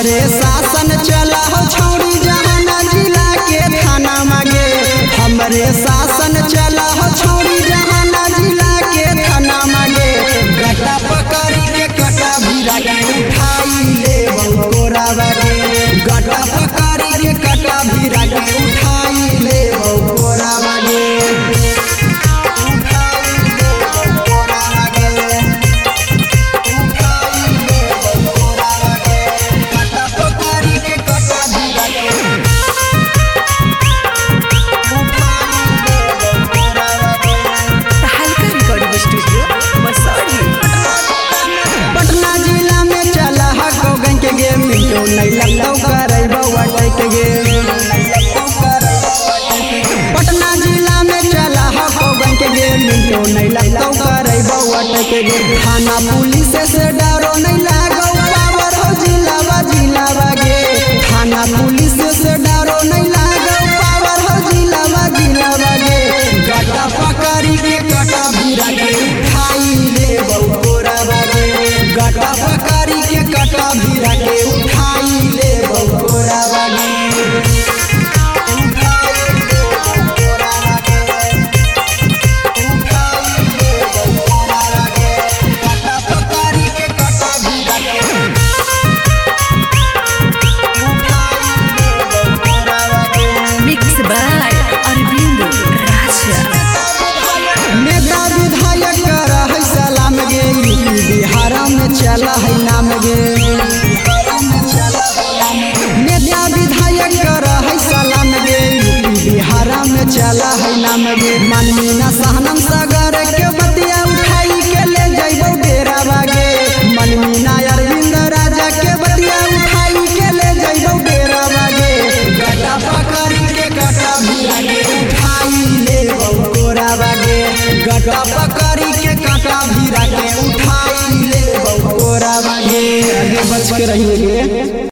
हमरे शासन चला हो छौड़ी जहाना जिला के थाना मांगे। हमरे शासन चला हो छौड़ी जहाना जिला के थाना मांगे। गटा पकड़ी के कटा भिरा के उठाई ले बंकोरा बागे। गटा पकड़ी के कटा भिरा के उठाई ले बंकोरा बागे। पटना जिला में चला हको गंज के गे मिलो नहीं लगतो करे बउआ के गे। पटना जिला में चला हको गंज के गे मिलो नहीं लगतो करे बउआ के गे। थाना पुलिस से डरो नहीं लागो पावर हो जिला गे। थाना पुलिस से डरो नहीं लागो पावर हो जिला गे। गटा पकड़ी के कटा भिरा के उठाई ले बउकोरा बागे। गटा पकड़ी के कटा भिरा के उठाई ले बउकोरा बागे। Mix by Arvind Raja. नेता विधायक कर है सलाम गे। यूपी बिहार में चला है नाम गे। नेता विधायक कर है सलाम गे। यूपी बिहार में चला है नाम गे। मनमीना सहनम सागर के बतिया उठाई के ले जइबो डेरा बागे। मनमीना अरविंद राजा के बतिया उठाई के ले जइबो डेरा बागे। गटा पकड़ी के कटा भिरा के उठाई ले बउकोरा बागे। गटा पकड़ी के काटा भिरा के उठाई ले बउकोरा बागे। आगे बच के रहिए।